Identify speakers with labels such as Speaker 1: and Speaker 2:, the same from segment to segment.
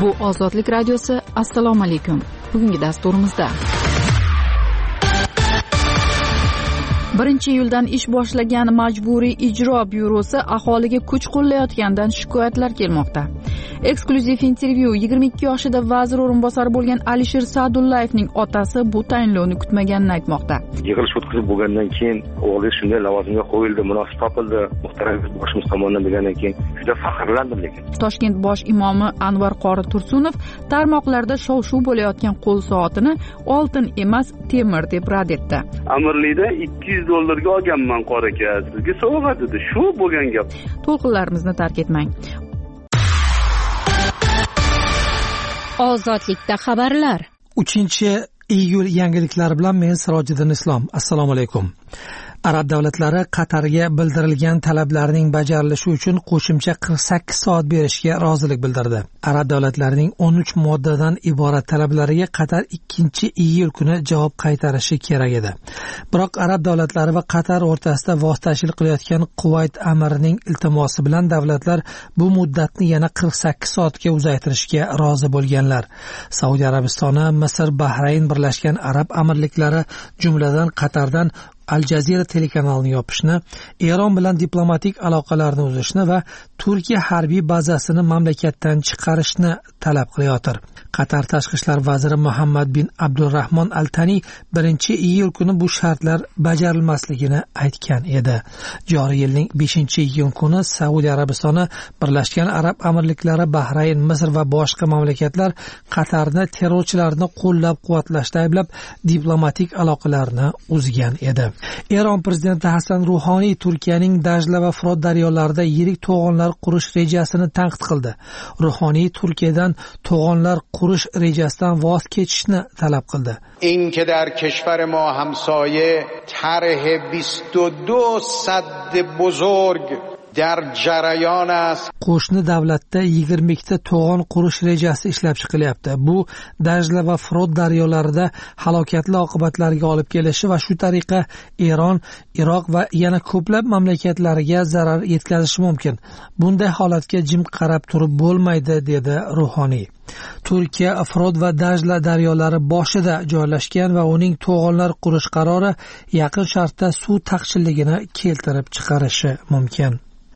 Speaker 1: Bu Ozodlik radiosi. Assalomu alaykum. Bugungi dasturimizda 1-iyuldan ish boshlagan Majburiy ijro byurosi aholiga kuch qo'llayotganidan shikoyatlar kelmoqda. Eksklyuziv intervyu. 22 yoshida vazir o'rinbosari bo'lgan Alisher Sa'dullayevning otasi bu tayinlovni kutmaganini aytmoqda.
Speaker 2: Yig'ilish o'tkazib bo'lgandan keyin o'g'lingiz shunday lavozimga qo'yildi, munosib topildi, muhtaram boshimiz tomonidan degandan keyin juda faxrlandim. Lekin
Speaker 1: Toshkent bosh imomi Anvar qori Tursunov tarmoqlarda shov-shuv bo'layotgan qo'l soatini oltin emas, temir deb rad etdi.
Speaker 3: Amirlikda $200 olganman qori aka, sizga sovg'a dedi. Shu bo'lgan gap.
Speaker 1: To'lqinlarimizni tark etmang.
Speaker 4: Ozodlikda xabarlar.
Speaker 5: 3-iyul yangiliklari bilan men Sirojiddin Islom. Assalomu alaykum. Arab davlatlari Qatarga bildirilgan talablarning bajarilishi uchun qo'shimcha 48 soat berishga rozilik bildirdi. Arab davlatlarining 13 moddadan iborat talablariga Qatar 2-iyul kuni javob qaytarishi kerak edi. Biroq Arab davlatlari va Qatar o'rtasida vositachilik qilayotgan Kuvayt amirining iltimosi bilan davlatlar bu muddatni yana 48 soatga uzaytirishga rozi bo'lganlar. Saudiya Arabistoni, Misr, Bahrayn, Birlashgan Arab Amirliklari, jumladan Qatardan Al Jazeera telekanalini yopishni, Eron bilan diplomatik aloqalarni uzishni va Turkiya harbiy bazasini mamlakatdan chiqarishni talab qilayotir. Qatar tashqi ishlar vaziri Muhammad bin Abdurrahmon Al-Tani 1-iyul kuni bu shartlar bajarilmasligini aytgan edi. Joriy yilning 5-iyul kuni Saudiya Arabistoni, Birlashgan Arab Amirliklari, Bahrayn, Misr va boshqa mamlakatlar Qatarni terrorchilarni qo'llab-quvvatlashda ayblab diplomatik aloqalarni uzgan edi. Eron prezidenti Hasan Ruhoniy Turkiyaning Dajla va Firot daryolarida yirik to'g'onlar qurish rejasini tanqid qildi. Ruhoniy Turkiyadan to'g'onlar qurish rejasidan voz kechishni talab qildi.
Speaker 6: این که در کشور ما همسایه طرح 22 سد بزرگ در جریان است.
Speaker 5: Qo'shni davlatda 22 ta to'g'on qurish rejasi ishlab chiqilyapti. Bu Dajla va Firot daryolarida halokatli oqibatlarga olib kelishi va shu tariqa Eron, Iroq va yana ko'plab mamlakatlarga zarar yetkazishi mumkin. Bunday holatga jim qarab turib bo'lmaydi, dedi Ruhoniy. Turkiya Firot va Dajla daryolari boshida joylashgan va uning to'g'onlar qurish qarori Yaqin Sharqda suv taqchilligini keltirib chiqarishi mumkin.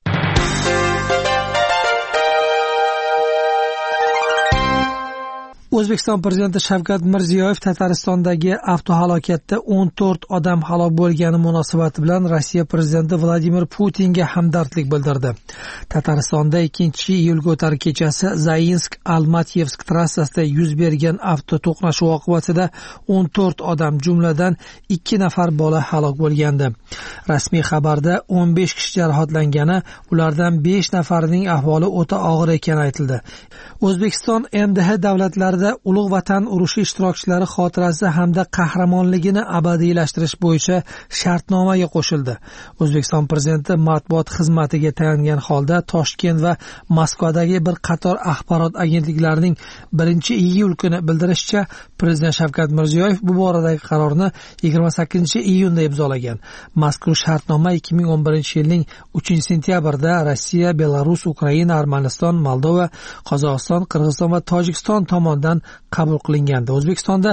Speaker 5: O'zbekiston prezidenti Shavkat Mirziyoyev Tataristondagi avtohalokatda 14 odam halok bo'lgani munosabati bilan Rossiya prezidenti Vladimir Putinga hamdardlik bildirdi. Tataristonda 2-iyulga o'tar kechasi Zainsk-Almatyevsk trassasida yuz bergan avto to'qnashuv oqibatida 14 odam, jumladan 2 nafar bola halok bo'lgandi. Rasmiy xabarda 15 kishi jarohatlangani, ulardan 5 nafarining ahvoli o'ta og'ir ekani aytildi. O'zbekiston MDH davlatlarida Ulug' Vatan urushi ishtirokchilari xotirasi hamda qahramonligini abadiylashtirish bo'yicha shartnomaga qo'shildi. O'zbekiston prezidenti matbuot xizmatiga tayangan holda Toshkent va Moskvadagi bir qator axborot agentliklarining 1-iyul kuni bildirishicha, prezident Shavkat Mirziyoyev bu boradagi qarorni 28-iyunda imzolagan. Mazkur shartnoma 2011-yilning 3-sentyabrda Rossiya, Belarus, Ukraina, Armaniston, Moldova, Qozog'iston, Qirg'iziston va Tojikiston tomonidan qabul qilingandi. O'zbekistonda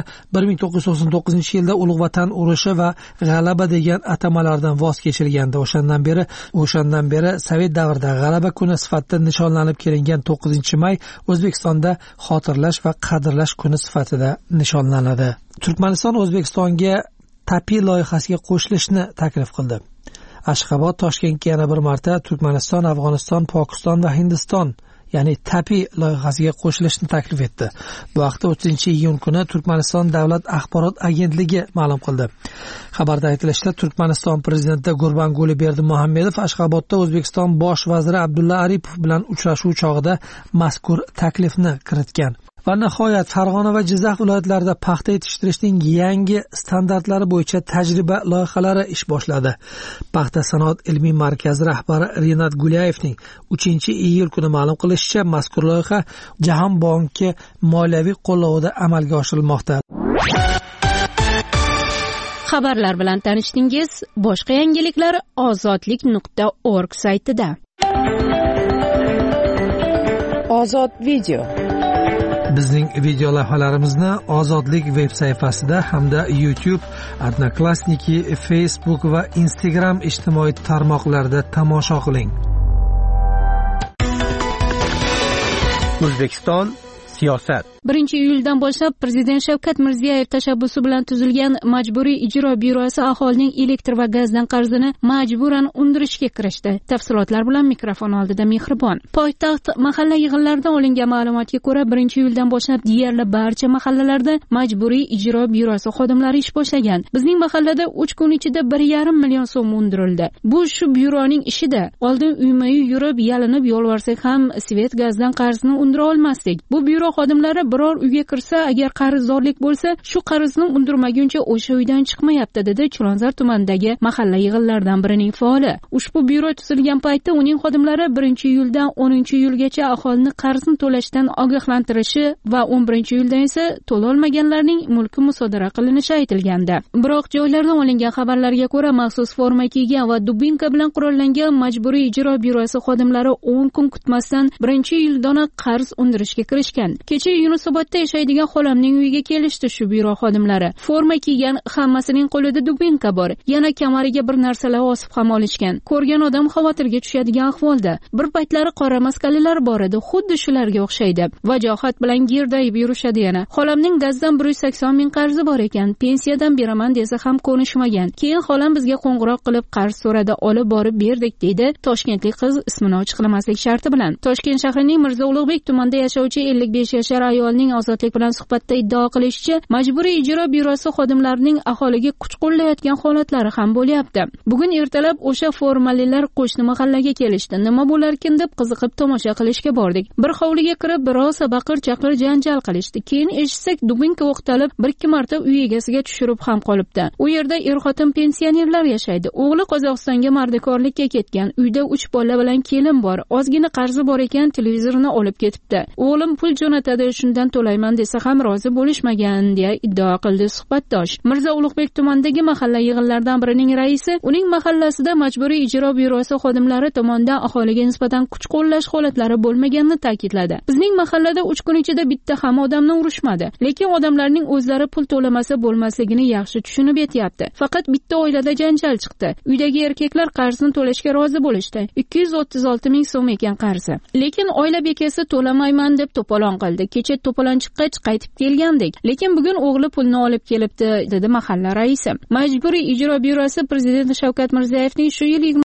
Speaker 5: 1999-yilda Ulug' Vatan urushi va G'alaba degan atamalardan voz kechilgandi. O'shandan beri Sovet davrida G'alaba kuni sifatida nishonlanib kelingan 9-may O'zbekistonda xotirlash va qadrlash kuni sifatida nishonlanadi. Turkmaniston O'zbekistonga TAPI loyihasiga qo'shilishni taklif qildi. Ashxobod Toshkentga yana bir marta Turkmaniston, Afg'oniston, Pokiston va Hindiston ya'ni TAPI loyihasiga qo'shilishni taklif etdi. Bu haqda 30-iyun kuni Turkmaniston davlat axborot agentligi ma'lum qildi. Xabarda aytilishicha, Turkmaniston prezidenti Gurbanguli Berdimuhamedov Ashxobodda O'zbekiston bosh vaziri Abdulla Aripov bilan uchrashuv chog'ida mazkur taklifni kiritgan. Va nihoyat Farg'ona va Jizzax viloyatlarida paxta yetishtirishning yangi standartlari bo'yicha tajriba loyihalari ish boshladi. Paxta sanoat ilmiy markazi rahbari Rinat Gulayevning 3-iyul kuni ma'lum qilishicha, mazkur loyiha Jahon banki moliyaviy qo'llovida amalga oshirilmoqda.
Speaker 4: Xabarlar bilan tanishdingiz. Boshqa yangiliklar ozodlik.org saytida.
Speaker 1: Ozod video.
Speaker 5: Bizning video lavhalarimizni Ozodlik veb sayfasida hamda YouTube, Odnoklassniki, Facebook va Instagram ijtimoiy tarmoqlarida tomosha qiling.
Speaker 7: O'zbekiston siyosat.
Speaker 4: 1-iyuldan boshlab Prezident Shavkat Mirziyoyev tashabbusi bilan tuzilgan Majburiy ijro byurosi aholining elektr va gazdan qarzini majburan undirishga kirishdi. Tafsilotlar bilan mikrofon oldida Mehribon. Poytaxt mahalla yig'inlaridan olingan ma'lumotga ko'ra 1-iyuldan boshlab deyarli barcha mahallalarda Majburiy ijro byurosi xodimlari ish boshlagan. Bizning mahallada 3 kun ichida 1,5 million so'm undirildi. Bu shu byuroning ishida. Oldin uyma-uy yurib, yalinib yolvorsak ham svet gazdan qarzini undira olmasdik. Bu byuro xodimlari biror uyga kirsa, agar qarzdorlik bo'lsa, shu qarzni undirmaguncha o'sha uydan chiqmayapti, dedi Chilonzor tumanidagi mahalla yig'inlaridan birining faoli. Ushbu byuro tuzilgan paytda uning xodimlari 1-iyuldan 10-iyulgacha aholini qarzni to'lashdan ogohlantirishi va 11-iyuldan esa to'la olmaganlarning mulki musodara qilinishi aytilgandi. Biroq joylardan olingan xabarlarga ko'ra, maxsus forma kiygan va dubinka bilan qurollangan Majburiy ijro byurosi xodimlari 10 kun kutmasdan 1-iyuldanoq qarz undirishga kirishgan. Kecha Yunusobodda yashaydigan xolamning uyiga kelishdi shu byuro xodimlari. Forma kiygan, hammasining qo'lida dubinka bor. Yana kamariga bir narsalar osib ham olishgan. Ko'rgan odam xavotirga tushadigan ahvolda. Bir paytlari qora maskalilar bor edi, xuddi shularga o'xshaydi. Vajohat bilan girdayib yurishadi yana. Xolamning gazdan 180 ming qarzi bor ekan. Pensiyadan beraman desa ham ko'nishmagan. Keyin xolam bizga qo'ng'iroq qilib qarz so'radi, olib borib berdik, deydi Toshkentlik qiz ismini ochiqlamaslik sharti bilan. Toshkent shahrining Mirzo Ulug'bek tumanida yashovchi 55 yashar ayolning Ozodlik bilan suhbatda iddao qilishicha, Majburiy ijro byurosi xodimlarining aholiga kuch qo'llayotgan holatlari ham bo'lyapti. Bugun ertalab o'sha formalilar qo'shni mahallaga kelishdi. Nima bo'larkin deb qiziqib tomosha qilishga bordik. Bir hovliga kirib, biroz baqir-chaqir janjal qilishdi. Keyin eshitsak, dubinka o'qtalib, 1-2 marta uy egasiga tushirib ham qolibdi. U yerda er-xotin pensionerlar yashaydi. O'g'li Qozog'istonga mardikorlikka ketgan. Uyda 3 bola bilan kelin bor. Ozgina qarzi bor ekan, televizorini olib ketibdi. O'g'lim pul jo'natadi, shundan to'layman desa ham rozi bo'lishmagan, deya iddao qildi suhbatdosh. Mirzo Ulug'bek tumanidagi mahalla yig'inlaridan birining raisi uning mahallasida Majburiy ijro byurosi xodimlari tomonidan aholiga nisbatan kuch qo'llash holatlari bo'lmaganini ta'kidladi. Bizning mahallada 3 kun ichida bitta ham odamni urishmadi, lekin odamlarning o'zlari pul to'lamasa bo'lmasligini yaxshi tushunib yetyapti. Faqat bitta oilada janjal chiqdi. Uydagi erkaklar qarzni to'lashga rozi bo'lishdi. 236 ming so'm ekan qarzi. Lekin oila bekasi to'lamayman deb to'polon qildi. Kecha to'polon chiqqach qaytib kelgandik, lekin bugun o'g'li pulni olib kelibdi, dedi mahalla raisi. Majburiy ijro byurosi Prezident Shavkat Mirziyoyevning shu yil